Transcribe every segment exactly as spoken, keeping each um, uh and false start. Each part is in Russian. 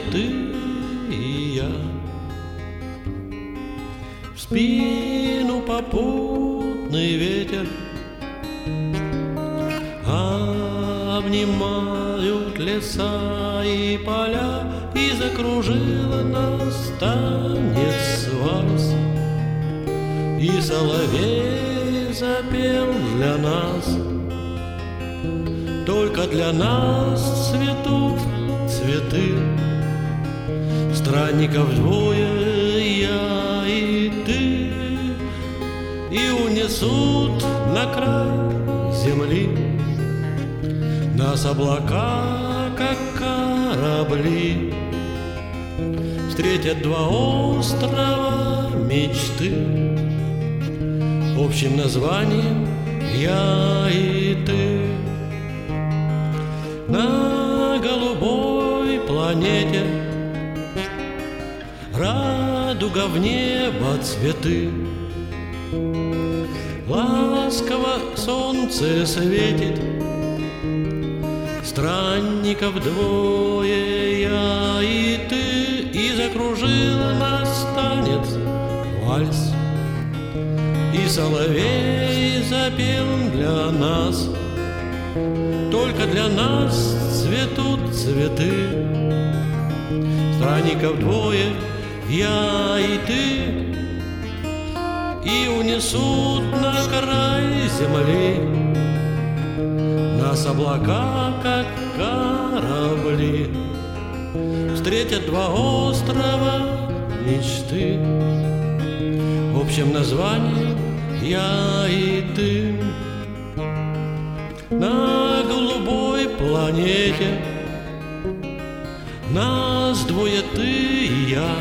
ты и я. В спину попутный ветер обнимают леса и поля, и закружила нас танец вальс. И соловей запел для нас, только для нас цветут цветы. Странников двое, я и ты, и унесут на край земли нас облака, как корабли. Встретят два острова мечты, общим названием я и ты. На голубой планете радуга в небо цветы. Ласково солнце светит, странников двое, я и ты, и закружила нас танец вальс. И соловей запел для нас, только для нас цветут цветы. Странников двое, я и ты, и унесут на край земли нас облака, как корабли. Встретят два острова мечты, общим названием я и ты. На голубой планете нас двое, ты и я.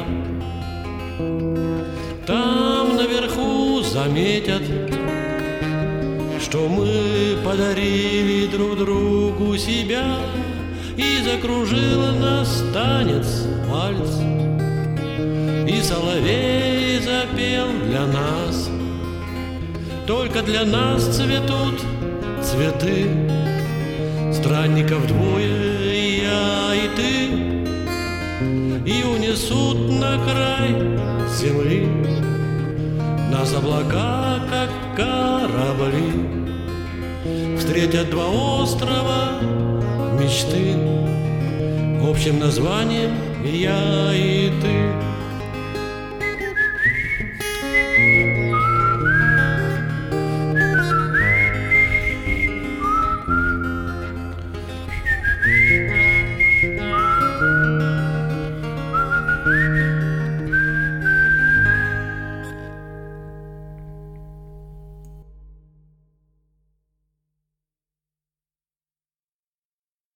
Там наверху заметят, что мы подарили друг другу себя, и закружила нас танец вальс. И соловей запел для нас, только для нас цветут цветы. Странников двое, я и ты, и унесут на край земли нас облака, как корабли. Встретят два острова мечты, общим названием я и ты.